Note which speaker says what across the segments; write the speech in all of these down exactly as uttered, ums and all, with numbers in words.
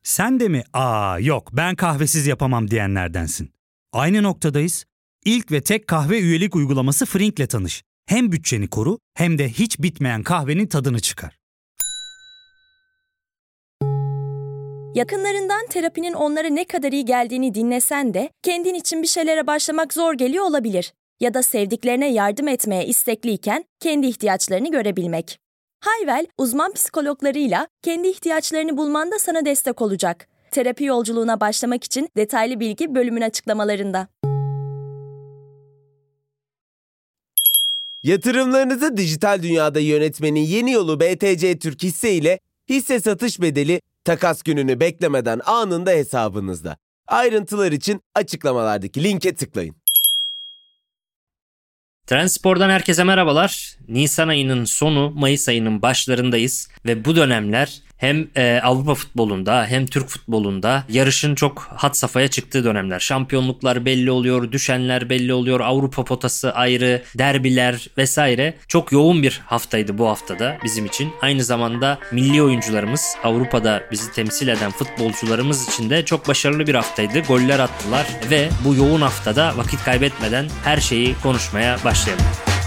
Speaker 1: Sen de mi "Aa yok ben kahvesiz yapamam" diyenlerdensin? Aynı noktadayız. İlk ve tek kahve üyelik uygulaması Frink'le tanış. Hem bütçeni koru hem de hiç bitmeyen kahvenin tadını çıkar.
Speaker 2: Yakınlarından terapinin onlara ne kadar iyi geldiğini dinlesen de kendin için bir şeylere başlamak zor geliyor olabilir. Ya da sevdiklerine yardım etmeye istekliyken kendi ihtiyaçlarını görebilmek. Hayvel, uzman psikologlarıyla kendi ihtiyaçlarını bulmanda sana destek olacak. Terapi yolculuğuna başlamak için detaylı bilgi bölümün açıklamalarında.
Speaker 3: Yatırımlarınızı dijital dünyada yönetmenin yeni yolu B T C Türk Hisse ile hisse satış bedeli takas gününü beklemeden anında hesabınızda. Ayrıntılar için açıklamalardaki linke tıklayın.
Speaker 4: Trendspor'dan herkese merhabalar. Nisan ayının sonu, Mayıs ayının başlarındayız ve bu dönemler hem e, Avrupa futbolunda hem Türk futbolunda yarışın çok had safhaya çıktığı dönemler. Şampiyonluklar belli oluyor, düşenler belli oluyor, Avrupa potası ayrı, derbiler vesaire. Çok yoğun bir haftaydı bu haftada bizim için. Aynı zamanda milli oyuncularımız, Avrupa'da bizi temsil eden futbolcularımız için de çok başarılı bir haftaydı. Goller attılar ve bu yoğun haftada vakit kaybetmeden her şeyi konuşmaya başlayalım.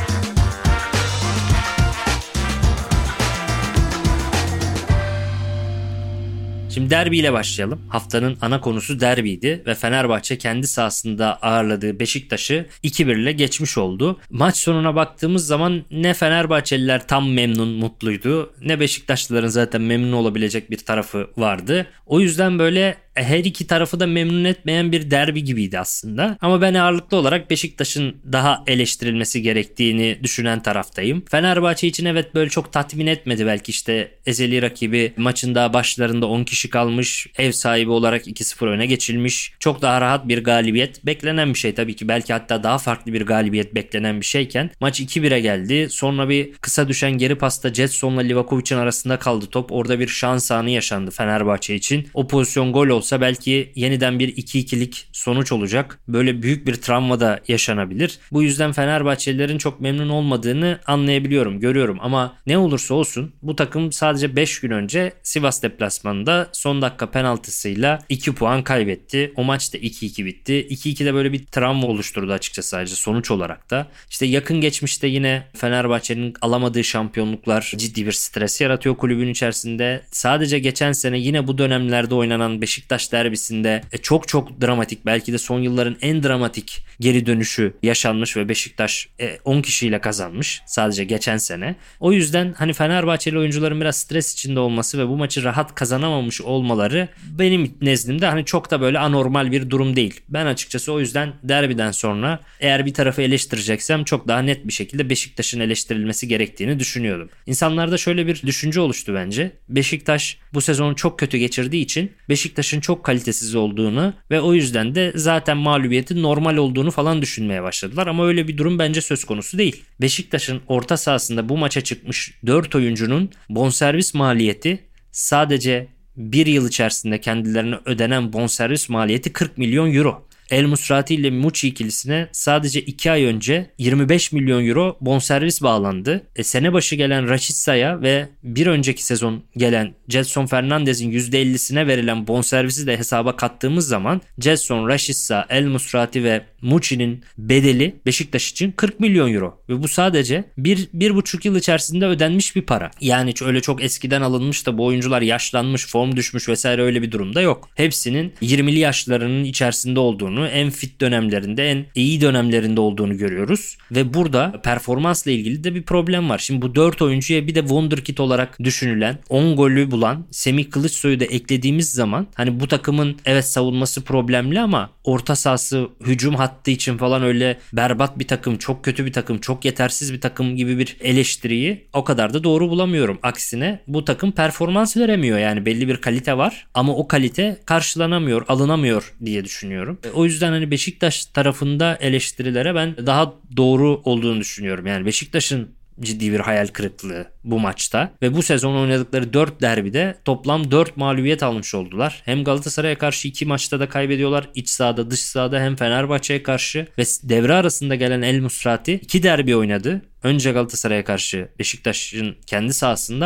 Speaker 4: Şimdi derbiyle başlayalım. Haftanın ana konusu derbiydi ve Fenerbahçe kendi sahasında ağırladığı Beşiktaş'ı iki bir ile geçmiş oldu. Maç sonuna baktığımız zaman ne Fenerbahçeliler tam memnun, mutluydu, ne Beşiktaşlıların zaten memnun olabilecek bir tarafı vardı. O yüzden böyle her iki tarafı da memnun etmeyen bir derbi gibiydi aslında. Ama ben ağırlıklı olarak Beşiktaş'ın daha eleştirilmesi gerektiğini düşünen taraftayım. Fenerbahçe için evet böyle çok tatmin etmedi belki, işte ezeli rakibi maçın daha başlarında on kişi kalmış, ev sahibi olarak iki sıfır öne geçilmiş. Çok daha rahat bir galibiyet beklenen bir şey tabii ki, belki hatta daha farklı bir galibiyet beklenen bir şeyken maç iki bire geldi. Sonra bir kısa düşen geri pasta Jetson'la Livakovic'in arasında kaldı top. Orada bir şans anı yaşandı Fenerbahçe için. O pozisyon gol olsa belki yeniden bir iki ikilik sonuç olacak. Böyle büyük bir travma da yaşanabilir. Bu yüzden Fenerbahçelilerin çok memnun olmadığını anlayabiliyorum, görüyorum ama ne olursa olsun bu takım sadece beş gün önce Sivas deplasmanında son dakika penaltısıyla iki puan kaybetti. O maç da iki iki bitti. iki ikide böyle bir travma oluşturdu açıkçası sadece sonuç olarak da. İşte yakın geçmişte yine Fenerbahçe'nin alamadığı şampiyonluklar ciddi bir stres yaratıyor kulübün içerisinde. Sadece geçen sene yine bu dönemlerde oynanan Beşiktaş derbisinde çok çok dramatik, belki de son yılların en dramatik geri dönüşü yaşanmış ve Beşiktaş on kişiyle kazanmış sadece geçen sene. O yüzden hani Fenerbahçeli oyuncuların biraz stres içinde olması ve bu maçı rahat kazanamamış olmaları benim nezdimde hani çok da böyle anormal bir durum değil. Ben açıkçası o yüzden derbiden sonra eğer bir tarafı eleştireceksem çok daha net bir şekilde Beşiktaş'ın eleştirilmesi gerektiğini düşünüyordum. İnsanlarda şöyle bir düşünce oluştu bence. Beşiktaş bu sezonu çok kötü geçirdiği için Beşiktaş'ın çok kalitesiz olduğunu ve o yüzden de zaten mağlubiyetin normal olduğunu falan düşünmeye başladılar ama öyle bir durum bence söz konusu değil. Beşiktaş'ın orta sahasında bu maça çıkmış dört oyuncunun bonservis maliyeti sadece bir yıl içerisinde kendilerine ödenen bonservis maliyeti kırk milyon euro. El Musrati ile Muçi ikilisine sadece iki ay önce yirmi beş milyon euro bonservis bağlandı. E, sene başı gelen Rachitsa'ya ve bir önceki sezon gelen Gelson Fernandez'in yüzde ellisine verilen bonservisi de hesaba kattığımız zaman Gelson, Rashica, El Musrati ve Muçi'nin bedeli Beşiktaş için kırk milyon euro. Ve bu sadece bir, bir buçuk yıl içerisinde ödenmiş bir para. Yani öyle çok eskiden alınmış da bu oyuncular yaşlanmış, form düşmüş vesaire öyle bir durumda yok. Hepsinin yirmili yaşlarının içerisinde olduğunu, en fit dönemlerinde, en iyi dönemlerinde olduğunu görüyoruz. Ve burada performansla ilgili de bir problem var. Şimdi bu dört oyuncuya bir de wonderkid olarak düşünülen, on golü bulan Semih Kılıçsoy'u da eklediğimiz zaman hani bu takımın evet savunması problemli ama orta sahası, hücum hattı için falan öyle berbat bir takım, çok kötü bir takım, çok yetersiz bir takım gibi bir eleştiriyi o kadar da doğru bulamıyorum. Aksine bu takım performans veremiyor, yani belli bir kalite var ama o kalite karşılanamıyor, alınamıyor diye düşünüyorum. O yüzden hani Beşiktaş tarafında eleştirilere ben daha doğru olduğunu düşünüyorum. Yani Beşiktaş'ın ciddi bir hayal kırıklığı bu maçta ve bu sezon oynadıkları dört derbide toplam dört mağlubiyet almış oldular. Hem Galatasaray'a karşı iki maçta da kaybediyorlar, iç sahada dış sahada, hem Fenerbahçe'ye karşı ve devre arasında gelen El Musrati iki derbi oynadı. Önce Galatasaray'a karşı Beşiktaş'ın kendi sahasında,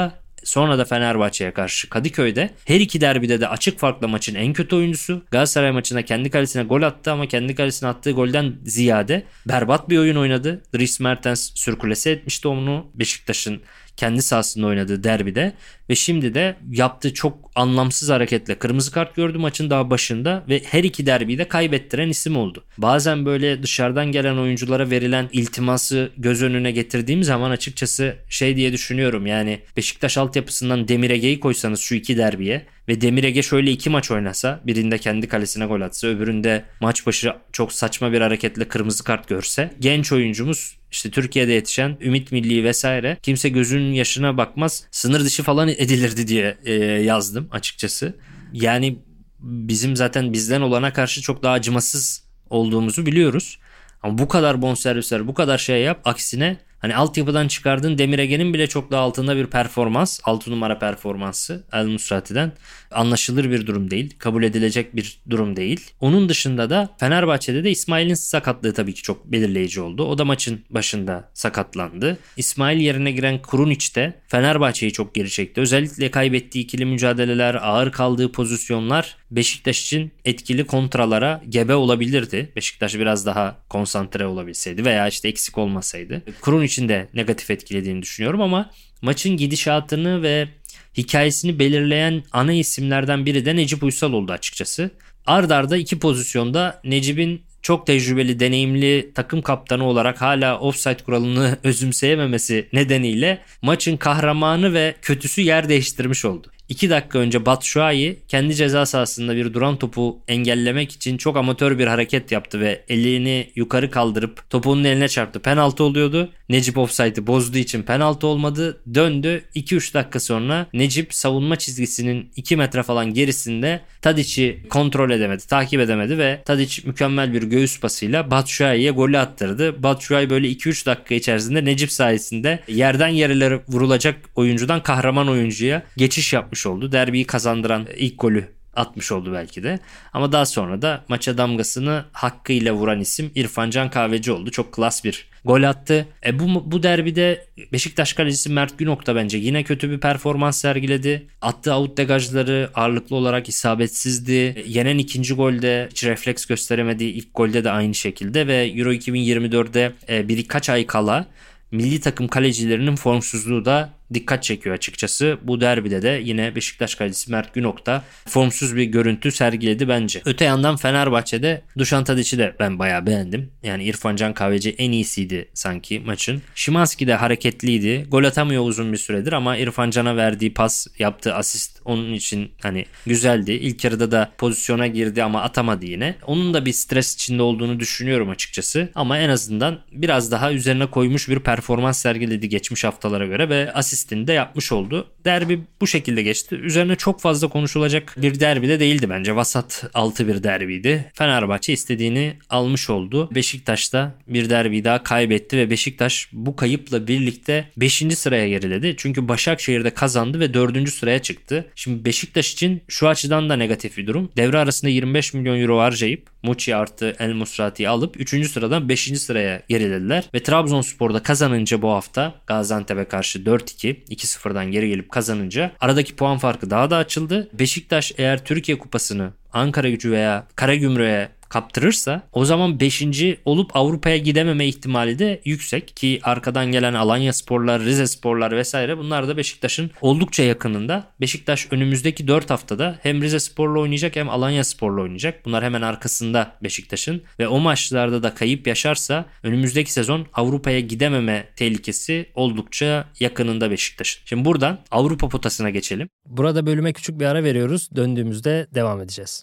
Speaker 4: sonra da Fenerbahçe'ye karşı Kadıköy'de. Her iki derbide de açık farkla maçın en kötü oyuncusu. Galatasaray maçında kendi kalesine gol attı ama kendi kalesine attığı golden ziyade berbat bir oyun oynadı. Dries Mertens sürkülese etmişti onu Beşiktaş'ın kendi sahasında oynadığı derbide ve şimdi de yaptığı çok anlamsız hareketle kırmızı kart gördü maçın daha başında ve her iki derbiyi de kaybettiren isim oldu. Bazen böyle dışarıdan gelen oyunculara verilen iltiması göz önüne getirdiğim zaman açıkçası şey diye düşünüyorum, yani Beşiktaş altyapısından Demir Ege'yi koysanız şu iki derbiye ve Demir Ege şöyle iki maç oynasa, birinde kendi kalesine gol atsa, öbüründe maç başı çok saçma bir hareketle kırmızı kart görse, genç oyuncumuz işte Türkiye'de yetişen Ümit Milli vesaire, kimse gözünün yaşına bakmaz, sınır dışı falan edilirdi diye e, yazdım açıkçası. Yani bizim zaten bizden olana karşı çok daha acımasız olduğumuzu biliyoruz. Ama bu kadar bonservisler, bu kadar şey yap, aksine hani altyapıdan çıkardığın Demir Ege'nin bile çok daha altında bir performans, altı numara performansı El Musrati'den anlaşılır bir durum değil. Kabul edilecek bir durum değil. Onun dışında da Fenerbahçe'de de İsmail'in sakatlığı tabii ki çok belirleyici oldu. O da maçın başında sakatlandı. İsmail yerine giren Krunic de Fenerbahçe'yi çok geri çekti. Özellikle kaybettiği ikili mücadeleler, ağır kaldığı pozisyonlar Beşiktaş için etkili kontralara gebe olabilirdi. Beşiktaş biraz daha konsantre olabilseydi veya işte eksik olmasaydı. Krunic'in de negatif etkilediğini düşünüyorum ama maçın gidişatını ve hikayesini belirleyen ana isimlerden biri de Necip Uysal oldu açıkçası. Ard arda iki pozisyonda Necip'in çok tecrübeli, deneyimli takım kaptanı olarak hala offside kuralını özümseyememesi nedeniyle maçın kahramanı ve kötüsü yer değiştirmiş oldu. İki dakika önce Batshuayi kendi ceza sahasında bir duran topu engellemek için çok amatör bir hareket yaptı ve elini yukarı kaldırıp topu onun eline çarptı. Penaltı oluyordu. Necip offside'ı bozduğu için penaltı olmadı. Döndü. iki üç dakika sonra Necip savunma çizgisinin iki metre falan gerisinde Tadic'i kontrol edemedi, takip edemedi ve Tadic mükemmel bir göğüs pasıyla Batshuayi'ye golü attırdı. Batshuayi böyle iki üç dakika içerisinde Necip sayesinde yerden yerlere vurulacak oyuncudan kahraman oyuncuya geçiş yapmış oldu. Derbiyi kazandıran ilk golü atmış oldu belki de. Ama daha sonra da maça damgasını hakkıyla vuran isim İrfan Can Kahveci oldu. Çok klas bir gol attı. E bu, bu derbide Beşiktaş kalecisi Mert Günok da bence yine kötü bir performans sergiledi. Attığı out degajları ağırlıklı olarak isabetsizdi. Yenen ikinci golde hiç refleks gösteremediği ilk golde de aynı şekilde ve Euro iki bin yirmi dörtte e, birkaç ay kala milli takım kalecilerinin formsuzluğu da dikkat çekiyor açıkçası. Bu derbide de yine Beşiktaş kalecisi Mert Günok da formsuz bir görüntü sergiledi bence. Öte yandan Fenerbahçe'de Dušan Tadić'i de ben bayağı beğendim. Yani İrfan Can Kahveci en iyisiydi sanki maçın. Szymański de hareketliydi. Gol atamıyor uzun bir süredir ama İrfan Can'a verdiği pas, yaptığı asist onun için hani güzeldi. İlk yarıda da pozisyona girdi ama atamadı yine. Onun da bir stres içinde olduğunu düşünüyorum açıkçası. Ama en azından biraz daha üzerine koymuş bir performans sergiledi geçmiş haftalara göre ve asist de yapmış oldu. Derbi bu şekilde geçti. Üzerine çok fazla konuşulacak bir derbi de değildi bence. Vasat altı bir derbiydi. Fenerbahçe istediğini almış oldu. Beşiktaş da bir derbi daha kaybetti ve Beşiktaş bu kayıpla birlikte beşinci sıraya geriledi. Çünkü Başakşehir'de kazandı ve dördüncü sıraya çıktı. Şimdi Beşiktaş için şu açıdan da negatif bir durum. Devre arasında yirmi beş milyon euro harcayıp Muçi artı El Musrati'yi alıp üçüncü sıradan beşinci sıraya gerilediler. Ve Trabzonspor'da kazanınca bu hafta Gaziantep'e karşı dört iki iki sıfırdan geri gelip kazanınca aradaki puan farkı daha da açıldı. Beşiktaş eğer Türkiye Kupası'nı Ankaragücü veya Karagümrük'e kaptırırsa o zaman beşinci olup Avrupa'ya gidememe ihtimali de yüksek ki arkadan gelen Alanyasporlar, Rizesporlar vesaire bunlar da Beşiktaş'ın oldukça yakınında. Beşiktaş önümüzdeki dört haftada hem Rizespor'la oynayacak hem Alanyaspor'la oynayacak. Bunlar hemen arkasında Beşiktaş'ın ve o maçlarda da kayıp yaşarsa önümüzdeki sezon Avrupa'ya gidememe tehlikesi oldukça yakınında Beşiktaş'ın. Şimdi buradan Avrupa potasına geçelim.
Speaker 5: Burada bölüme küçük bir ara veriyoruz. Döndüğümüzde devam edeceğiz.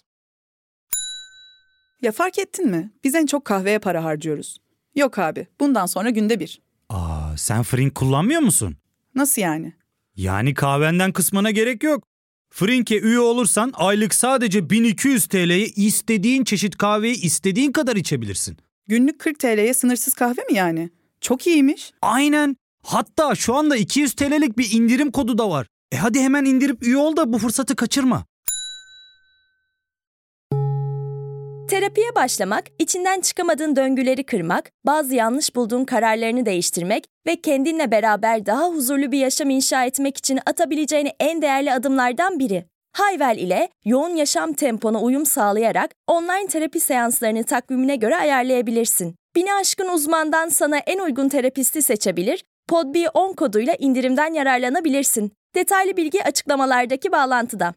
Speaker 6: Ya fark ettin mi? Biz en çok kahveye para harcıyoruz. Yok abi, bundan sonra günde bir.
Speaker 1: Aa, sen Frink kullanmıyor musun?
Speaker 6: Nasıl yani?
Speaker 1: Yani kahvenden kısmına gerek yok. Frink'e üye olursan aylık sadece bin iki yüz TL'ye istediğin çeşit kahveyi istediğin kadar içebilirsin.
Speaker 6: Günlük kırk TL'ye sınırsız kahve mi yani? Çok iyiymiş.
Speaker 1: Aynen. Hatta şu anda iki yüz TL'lik bir indirim kodu da var. E hadi hemen indirip üye ol da bu fırsatı kaçırma.
Speaker 2: Terapiye başlamak, içinden çıkamadığın döngüleri kırmak, bazı yanlış bulduğun kararlarını değiştirmek ve kendinle beraber daha huzurlu bir yaşam inşa etmek için atabileceğin en değerli adımlardan biri. Hayvel ile yoğun yaşam tempona uyum sağlayarak online terapi seanslarını takvimine göre ayarlayabilirsin. Bini aşkın uzmandan sana en uygun terapisti seçebilir, Podbi on koduyla indirimden yararlanabilirsin. Detaylı bilgi açıklamalardaki bağlantıda.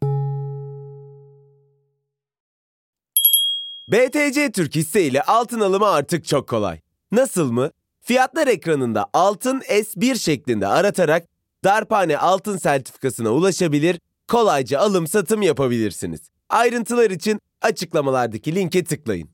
Speaker 3: B T C Türk hisse ile altın alımı artık çok kolay. Nasıl mı? Fiyatlar ekranında altın S bir şeklinde aratarak Darphane altın sertifikasına ulaşabilir, kolayca alım satım yapabilirsiniz. Ayrıntılar için açıklamalardaki linke tıklayın.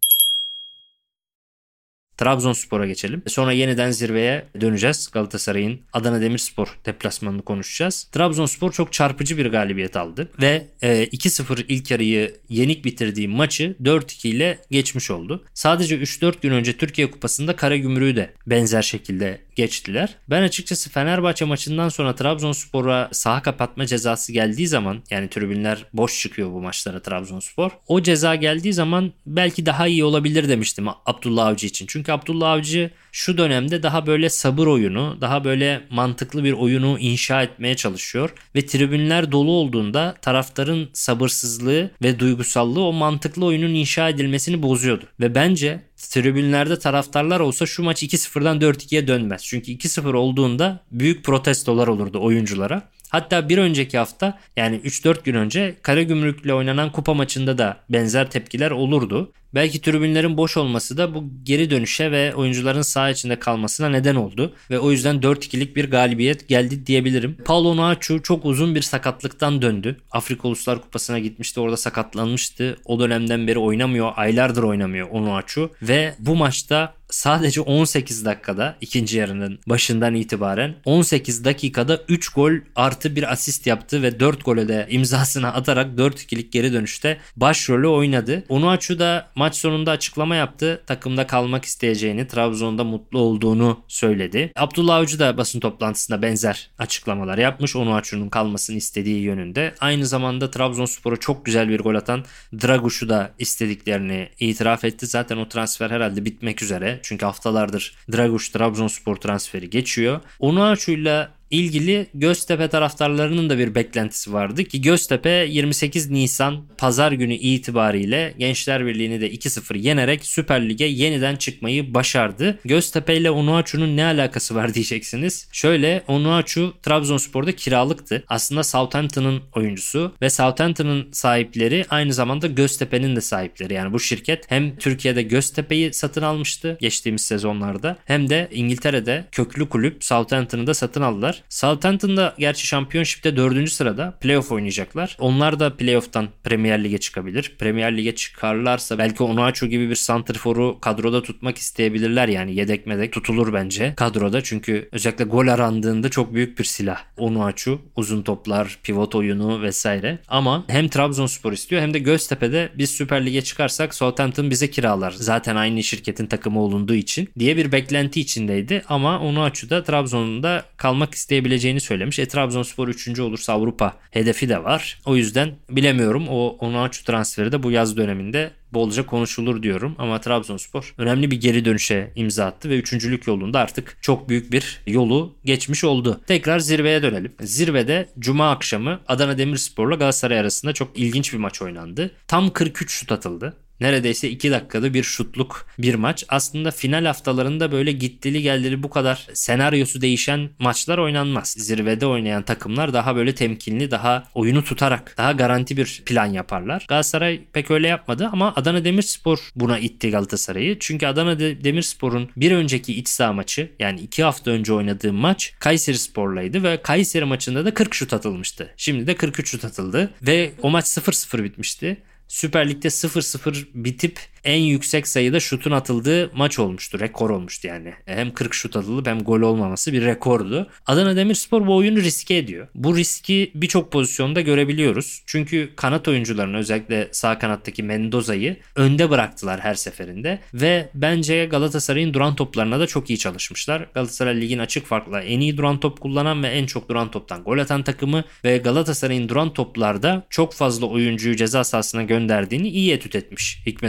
Speaker 4: Trabzonspor'a geçelim. Sonra yeniden zirveye döneceğiz. Galatasaray'ın Adana Demirspor deplasmanını konuşacağız. Trabzonspor çok çarpıcı bir galibiyet aldı ve iki sıfır ilk yarıyı yenik bitirdiği maçı dört iki ile geçmiş oldu. Sadece üç dört gün önce Türkiye Kupası'nda Karagümrük'ü de benzer şekilde geçtiler. Ben açıkçası Fenerbahçe maçından sonra Trabzonspor'a saha kapatma cezası geldiği zaman, yani tribünler boş çıkıyor bu maçlara Trabzonspor, o ceza geldiği zaman belki daha iyi olabilir demiştim Abdullah Avcı için. Çünkü Abdullah Avcı şu dönemde daha böyle sabır oyunu, daha böyle mantıklı bir oyunu inşa etmeye çalışıyor ve tribünler dolu olduğunda taraftarın sabırsızlığı ve duygusallığı o mantıklı oyunun inşa edilmesini bozuyordu. Ve bence tribünlerde taraftarlar olsa şu maç iki sıfırdan dört ikiye dönmez. Çünkü iki sıfır olduğunda büyük protestolar olurdu oyunculara. Hatta bir önceki hafta, yani üç dört gün önce Karagümrük'le oynanan kupa maçında da benzer tepkiler olurdu. Belki tribünlerin boş olması da bu geri dönüşe ve oyuncuların saha içinde kalmasına neden oldu. Ve o yüzden dört ikilik bir galibiyet geldi diyebilirim. Paulo Onuachu çok uzun bir sakatlıktan döndü. Afrika Uluslar Kupası'na gitmişti, orada sakatlanmıştı. O dönemden beri oynamıyor, aylardır oynamıyor Onuachu. Ve bu maçta sadece on sekiz dakikada, ikinci yarının başından itibaren on sekiz dakikada üç gol artı bir asist yaptı ve dört gole de imzasını atarak dört ikilik geri dönüşte başrolü oynadı. Onuachu da maç sonunda açıklama yaptı. Takımda kalmak isteyeceğini, Trabzon'da mutlu olduğunu söyledi. Abdullah Avcı da basın toplantısında benzer açıklamalar yapmış. Onuachu'nun kalmasını istediği yönünde. Aynı zamanda Trabzonspor'a çok güzel bir gol atan Draguş'u da istediklerini itiraf etti. Zaten o transfer herhalde bitmek üzere. Çünkü haftalardır Draguş Trabzonspor transferi geçiyor. Onuachu'yla ilgili Göztepe taraftarlarının da bir beklentisi vardı ki Göztepe yirmi sekiz Nisan Pazar günü itibariyle Gençler Birliği'ni de iki sıfır yenerek Süper Lig'e yeniden çıkmayı başardı. Göztepe ile Onuachu'nun ne alakası var diyeceksiniz. Şöyle, Onuachu Trabzonspor'da kiralıktı. Aslında Southampton'ın oyuncusu ve Southampton'ın sahipleri aynı zamanda Göztepe'nin de sahipleri. Yani bu şirket hem Türkiye'de Göztepe'yi satın almıştı geçtiğimiz sezonlarda, hem de İngiltere'de köklü kulüp Southampton'ı da satın aldılar. Southampton'da gerçi Championship'te dördüncü sırada, playoff oynayacaklar. Onlar da playoff'tan Premier Lig'e çıkabilir. Premier Lig'e çıkarlarsa belki Onuachu gibi bir santrforu kadroda tutmak isteyebilirler. Yani yedek medek tutulur bence kadroda. Çünkü özellikle gol arandığında çok büyük bir silah Onuachu. Uzun toplar, pivot oyunu vesaire. Ama hem Trabzonspor istiyor hem de Göztepe'de biz Süper Lig'e çıkarsak Southampton bize kiralar. Zaten aynı şirketin takımı olunduğu için diye bir beklenti içindeydi. Ama Onuachu da Trabzon'da kalmak isteyebileceğini söylemiş. E, Trabzonspor üçüncü olursa Avrupa hedefi de var. O yüzden bilemiyorum, o Onuachu transferi de bu yaz döneminde bolca konuşulur diyorum. Ama Trabzonspor önemli bir geri dönüşe imza attı ve üçüncülük yolunda artık çok büyük bir yolu geçmiş oldu. Tekrar zirveye dönelim. Zirvede Cuma akşamı Adana Demirspor'la Galatasaray arasında çok ilginç bir maç oynandı. Tam kırk üç şut atıldı. Neredeyse iki dakikada bir şutluk bir maç. Aslında final haftalarında böyle gittili geldili bu kadar senaryosu değişen maçlar oynanmaz. Zirvede oynayan takımlar daha böyle temkinli, daha oyunu tutarak, daha garanti bir plan yaparlar. Galatasaray pek öyle yapmadı ama Adana Demirspor buna itti Galatasaray'ı. Çünkü Adana Demirspor'un bir önceki iç saha maçı, yani iki hafta önce oynadığı maç Kayserispor'laydı ve Kayseri maçında da kırk şut atılmıştı. Şimdi de kırk üç şut atıldı ve o maç sıfır sıfır bitmişti. Süper Lig'de sıfır sıfır bitip en yüksek sayıda şutun atıldığı maç olmuştu. Rekor olmuştu yani. Hem kırk şut atılıp hem gol olmaması bir rekordu. Adana Demirspor bu oyunu riske ediyor. Bu riski birçok pozisyonda görebiliyoruz. Çünkü kanat oyuncularını, özellikle sağ kanattaki Mendoza'yı önde bıraktılar her seferinde. Ve bence Galatasaray'ın duran toplarına da çok iyi çalışmışlar. Galatasaray ligin açık farkla en iyi duran top kullanan ve en çok duran toptan gol atan takımı ve Galatasaray'ın duran toplarda çok fazla oyuncuyu ceza sahasına gönderdiğini iyi etüt etmiş Hikmet Hoca.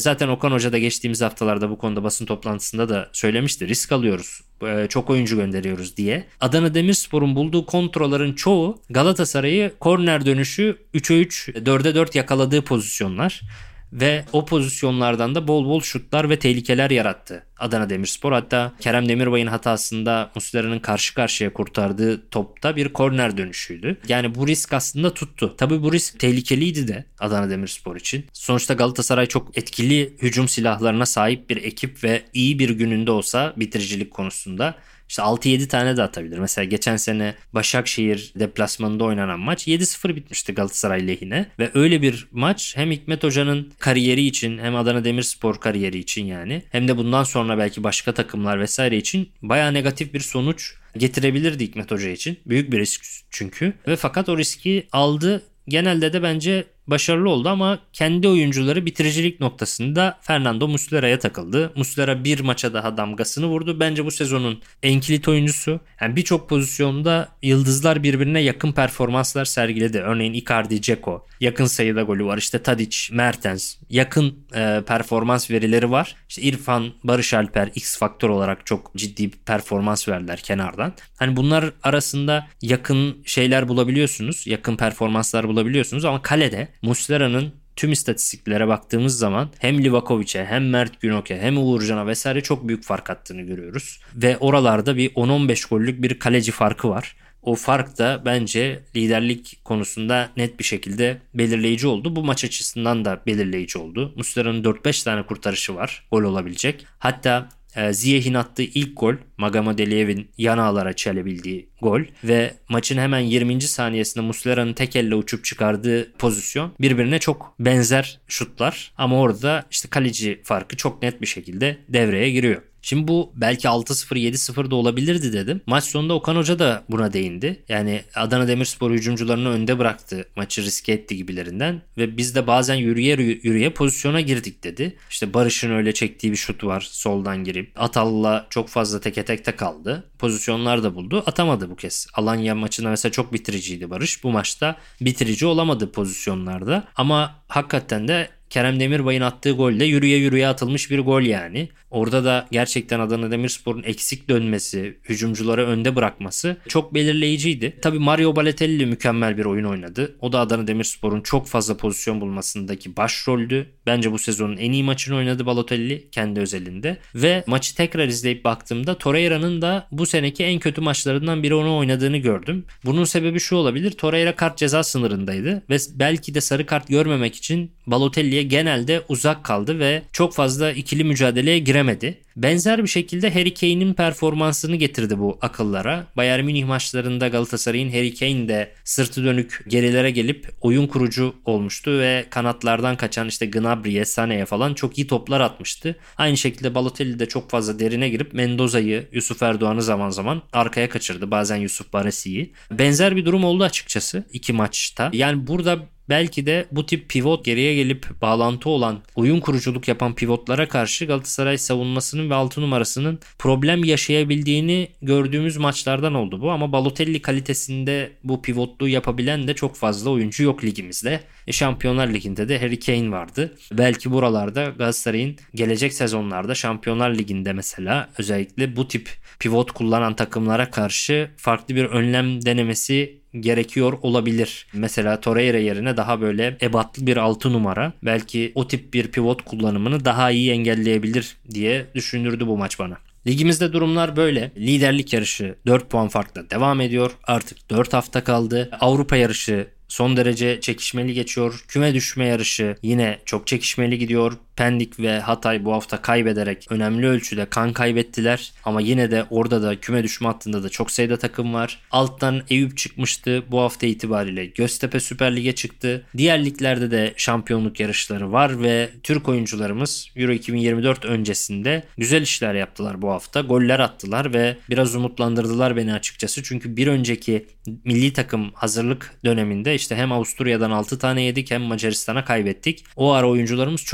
Speaker 4: Zaten Okan Hoca da geçtiğimiz haftalarda bu konuda basın toplantısında da söylemişti. Risk alıyoruz, çok oyuncu gönderiyoruz diye. Adana Demirspor'un bulduğu kontraların çoğu Galatasaray'ı korner dönüşü üçe üç, dörde dört yakaladığı pozisyonlar. Ve o pozisyonlardan da bol bol şutlar ve tehlikeler yarattı Adana Demirspor. Hatta Kerem Demirbay'ın hatasında Muslera'nın karşı karşıya kurtardığı topta bir korner dönüşüydü. Yani bu risk aslında tuttu. Tabii bu risk tehlikeliydi de Adana Demirspor için. Sonuçta Galatasaray çok etkili hücum silahlarına sahip bir ekip ve iyi bir gününde olsa bitiricilik konusunda İşte altı yedi tane de atabilir. Mesela geçen sene Başakşehir deplasmanında oynanan maç yedi sıfır bitmişti Galatasaray lehine. Ve öyle bir maç hem Hikmet Hoca'nın kariyeri için hem Adana Demirspor kariyeri için yani hem de bundan sonra belki başka takımlar vesaire için bayağı negatif bir sonuç getirebilirdi Hikmet Hoca için. Büyük bir risk çünkü. Ve fakat o riski aldı. Genelde de bence başarılı oldu ama kendi oyuncuları bitiricilik noktasında Fernando Muslera'ya takıldı. Muslera bir maça daha damgasını vurdu. Bence bu sezonun en kilit oyuncusu. Yani birçok pozisyonda yıldızlar birbirine yakın performanslar sergiledi. Örneğin Icardi, Dzeko yakın sayıda golü var. İşte Tadic, Mertens yakın e, performans verileri var. İşte İrfan, Barış Alper X faktör olarak çok ciddi bir performans verdiler kenardan. Hani bunlar arasında yakın şeyler bulabiliyorsunuz. Yakın performanslar bulabiliyorsunuz ama kalede Muslera'nın tüm istatistiklere baktığımız zaman hem Livakovic'e hem Mert Günok'e hem Uğurcan'a vesaire çok büyük fark attığını görüyoruz. Ve oralarda bir on on beş gollük bir kaleci farkı var. O fark da bence liderlik konusunda net bir şekilde belirleyici oldu. Bu maç açısından da belirleyici oldu. Muslera'nın dört beş tane kurtarışı var gol olabilecek. Hatta Ziyech'in attığı ilk gol Magomedeliyev'in yan ağlara çelebildiği gol ve maçın hemen yirminci saniyesinde Muslera'nın tek elle uçup çıkardığı pozisyon birbirine çok benzer şutlar ama orada işte kaleci farkı çok net bir şekilde devreye giriyor. Şimdi bu belki altı sıfır yedi sıfır da olabilirdi dedim. Maç sonunda Okan Hoca da buna değindi. Yani Adana Demirspor hücumcularını önde bıraktı. Maçı riske etti gibilerinden. Ve biz de bazen yürüye yürüye pozisyona girdik dedi. İşte Barış'ın öyle çektiği bir şut var soldan girip. Atal'la çok fazla teke tekte kaldı. Pozisyonlar da buldu. Atamadı bu kez. Alanya maçında mesela çok bitiriciydi Barış. Bu maçta bitirici olamadı pozisyonlarda. Ama hakikaten de Kerem Demirbay'ın attığı gol de yürüye yürüye atılmış bir gol yani. Orada da gerçekten Adana Demirspor'un eksik dönmesi, hücumcuları önde bırakması çok belirleyiciydi. Tabii Mario Balotelli mükemmel bir oyun oynadı. O da Adana Demirspor'un çok fazla pozisyon bulmasındaki başroldü. Bence bu sezonun en iyi maçını oynadı Balotelli kendi özelinde. Ve maçı tekrar izleyip baktığımda Torreira'nın da bu seneki en kötü maçlarından biri onu oynadığını gördüm. Bunun sebebi şu olabilir. Torreira kart ceza sınırındaydı ve belki de sarı kart görmemek için Balotelli'ye genelde uzak kaldı ve çok fazla ikili mücadeleye giremedi. Benzer bir şekilde Harry Kane'in performansını getirdi bu akıllara. Bayern Münih maçlarında Galatasaray'ın Harry Kane de sırtı dönük gerilere gelip oyun kurucu olmuştu ve kanatlardan kaçan işte Gnabry'e, Sané'ye falan çok iyi toplar atmıştı. Aynı şekilde Balotelli de çok fazla derine girip Mendoza'yı, Yusuf Erdoğan'ı zaman zaman arkaya kaçırdı. Bazen Yusuf Baresi'yi. Benzer bir durum oldu açıkçası iki maçta. Yani burada belki de bu tip pivot geriye gelip bağlantı olan oyun kuruculuk yapan pivotlara karşı Galatasaray savunmasının ve altı numarasının problem yaşayabildiğini gördüğümüz maçlardan oldu bu. Ama Balotelli kalitesinde bu pivotluğu yapabilen de çok fazla oyuncu yok ligimizde. E, Şampiyonlar Ligi'nde de Harry Kane vardı. Belki buralarda Galatasaray'ın gelecek sezonlarda Şampiyonlar Ligi'nde mesela özellikle bu tip pivot kullanan takımlara karşı farklı bir önlem denemesi gerekiyor olabilir. Mesela Torreira yerine daha böyle ebatlı bir altı numara belki o tip bir pivot kullanımını daha iyi engelleyebilir diye düşündürdü bu maç bana. Ligimizde durumlar böyle. Liderlik yarışı dört puan farkla devam ediyor. Artık dört hafta kaldı. Avrupa yarışı son derece çekişmeli geçiyor. Küme düşme yarışı yine çok çekişmeli gidiyor. Pendik ve Hatay bu hafta kaybederek önemli ölçüde kan kaybettiler. Ama yine de orada da küme düşme hattında da çok sayıda takım var. Alttan Eyüp çıkmıştı. Bu hafta itibariyle Göztepe Süper Lig'e çıktı. Diğer liglerde de şampiyonluk yarışları var ve Türk oyuncularımız Euro iki bin yirmi dört öncesinde güzel işler yaptılar bu hafta. Goller attılar ve biraz umutlandırdılar beni açıkçası. Çünkü bir önceki milli takım hazırlık döneminde işte hem Avusturya'dan altı tane yedik hem Macaristan'a kaybettik. O ara oyuncularımız çok formda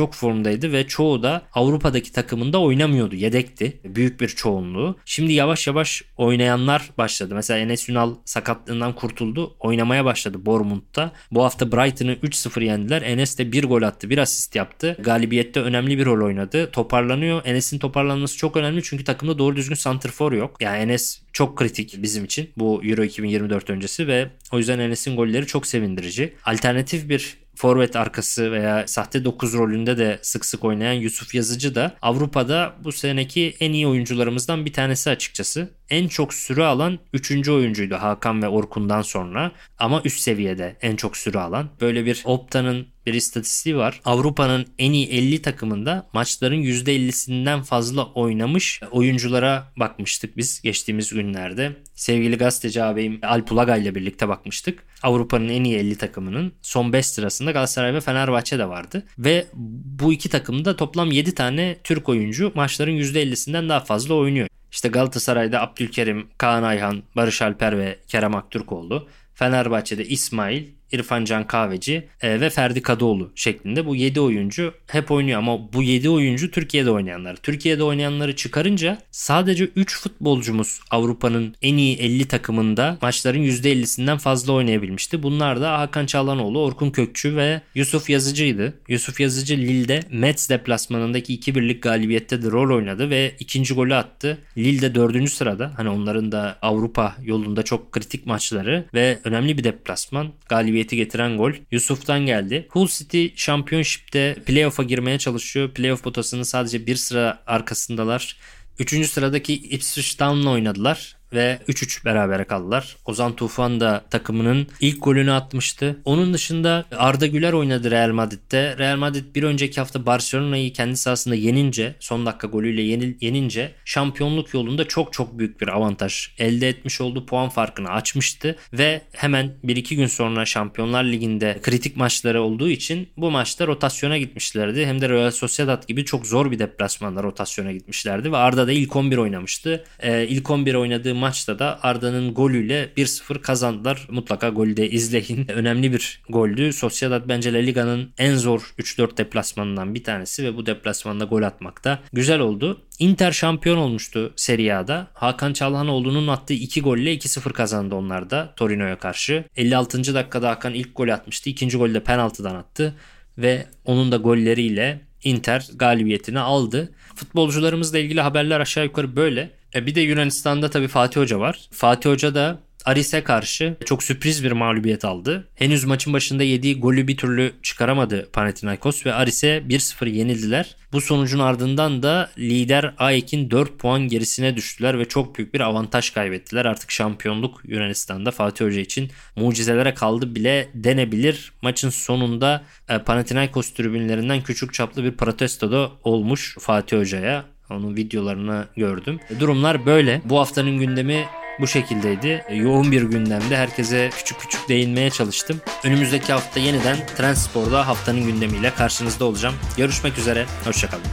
Speaker 4: takımdaydı ve çoğu da Avrupa'daki takımında oynamıyordu. Yedekti. Büyük bir çoğunluğu. Şimdi yavaş yavaş oynayanlar başladı. Mesela Enes Ünal sakatlığından kurtuldu. Oynamaya başladı Bournemouth'ta. Bu hafta Brighton'ı üç sıfır yendiler. Enes de bir gol attı. Bir asist yaptı. Galibiyette önemli bir rol oynadı. Toparlanıyor. Enes'in toparlanması çok önemli çünkü takımda doğru düzgün santrfor yok. Yani Enes çok kritik bizim için bu Euro iki bin yirmi dört öncesi ve o yüzden Enes'in golleri çok sevindirici. Alternatif bir forvet arkası veya sahte dokuz rolünde de sık sık oynayan Yusuf Yazıcı da Avrupa'da bu seneki en iyi oyuncularımızdan bir tanesi açıkçası. En çok süre alan üçüncü oyuncuydu Hakan ve Orkun'dan sonra ama üst seviyede en çok süre alan. Böyle bir Opta'nın bir istatistiği var. Avrupa'nın en iyi elli takımında maçların yüzde ellisinden fazla oynamış oyunculara bakmıştık biz geçtiğimiz günlerde. Sevgili gazeteci ağabeyim Alp Ulaga ile birlikte bakmıştık. Avrupa'nın en iyi elli takımının son beş sırasında Galatasaray ve Fenerbahçe de vardı. Ve bu iki takımda toplam yedi tane Türk oyuncu maçların yüzde ellisinden daha fazla oynuyor. İşte Galatasaray'da Abdülkerim, Kaan Ayhan, Barış Alper ve Kerem Aktürkoğlu. Fenerbahçe'de İsmail, İrfan Can Kahveci e, ve Ferdi Kadıoğlu şeklinde bu yedi oyuncu hep oynuyor ama bu yedi oyuncu Türkiye'de oynayanlar. Türkiye'de oynayanları çıkarınca sadece üç futbolcumuz Avrupa'nın en iyi elli takımında maçların yüzde ellisinden fazla oynayabilmişti. Bunlar da Hakan Çalhanoğlu, Orkun Kökçü ve Yusuf Yazıcı'ydı. Yusuf Yazıcı Lille'de Metz deplasmanındaki iki birlik galibiyette de rol oynadı ve ikinci golü attı. Lille'de dördüncü sırada. Hani onların da Avrupa yolunda çok kritik maçları ve önemli bir deplasman. Galibiyeti getiren gol Yusuf'tan geldi. Hull City Championship'te playoff'a girmeye çalışıyor. Playoff potasının sadece bir sıra arkasındalar. Üçüncü sıradaki Ipswich Town'la oynadılar ve üç üç berabere kaldılar. Ozan Tufan da takımının ilk golünü atmıştı. Onun dışında Arda Güler oynadı Real Madrid'de. Real Madrid bir önceki hafta Barcelona'yı kendi sahasında yenince, son dakika golüyle yenil, yenince şampiyonluk yolunda çok çok büyük bir avantaj elde etmiş oldu. Puan farkını açmıştı ve hemen bir iki gün sonra Şampiyonlar Ligi'nde kritik maçları olduğu için bu maçta rotasyona gitmişlerdi. Hem de Real Sociedad gibi çok zor bir deplasmanda rotasyona gitmişlerdi ve Arda da ilk on bir oynamıştı. Ee, ilk on bir oynadığı maçta da Arda'nın golüyle bir sıfır kazandılar. Mutlaka golü de izleyin. Önemli bir goldü. Sociedad bence La Liga'nın en zor üç dört deplasmanından bir tanesi ve bu deplasmanda gol atmak da güzel oldu. Inter şampiyon olmuştu Serie A'da. Hakan Çalhanoğlu'nun attığı iki golle iki sıfır kazandı onlar da Torino'ya karşı. elli altıncı dakikada Hakan ilk golü atmıştı. İkinci golü de penaltıdan attı ve onun da golleriyle Inter galibiyetini aldı. Futbolcularımızla ilgili haberler aşağı yukarı böyle. E bir de Yunanistan'da tabii Fatih Hoca var. Fatih Hoca da Aris'e karşı çok sürpriz bir mağlubiyet aldı. Henüz maçın başında yediği golü bir türlü çıkaramadı Panathinaikos ve Aris'e bir sıfır yenildiler. Bu sonucun ardından da lider A E K'in dört puan gerisine düştüler ve çok büyük bir avantaj kaybettiler. Artık şampiyonluk Yunanistan'da Fatih Hoca için mucizelere kaldı bile denebilir. Maçın sonunda Panathinaikos tribünlerinden küçük çaplı bir protesto da olmuş Fatih Hoca'ya. Onun videolarını gördüm. Durumlar böyle. Bu haftanın gündemi bu şekildeydi. Yoğun bir gündemde herkese küçük küçük değinmeye çalıştım. Önümüzdeki hafta yeniden Trendspor'da haftanın gündemiyle karşınızda olacağım. Görüşmek üzere. Hoşçakalın.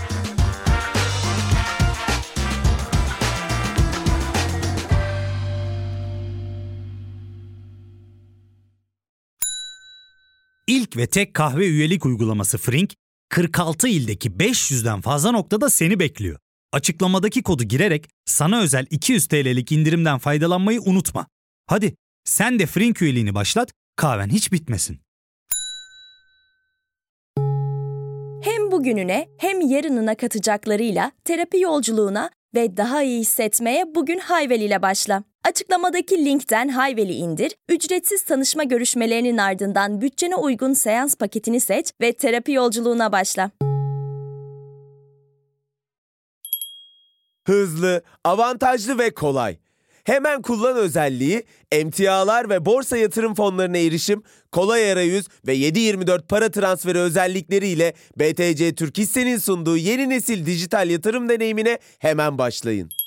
Speaker 1: İlk ve tek kahve üyelik uygulaması Frink, kırk altı ildeki beş yüzden fazla noktada seni bekliyor. Açıklamadaki kodu girerek sana özel iki yüz TL'lik indirimden faydalanmayı unutma. Hadi sen de Frink üyeliğini başlat, kahven hiç bitmesin.
Speaker 2: Hem bugününe hem yarınına katacaklarıyla terapi yolculuğuna ve daha iyi hissetmeye bugün Hayvel ile başla. Açıklamadaki linkten Hayvel'i indir, ücretsiz tanışma görüşmelerinin ardından bütçene uygun seans paketini seç ve terapi yolculuğuna başla.
Speaker 3: Hızlı, avantajlı ve kolay. Hemen kullan özelliği, emtialar ve borsa yatırım fonlarına erişim, kolay arayüz ve yedi yirmi dört para transferi özellikleriyle B T C Türk Hisse'nin sunduğu yeni nesil dijital yatırım deneyimine hemen başlayın.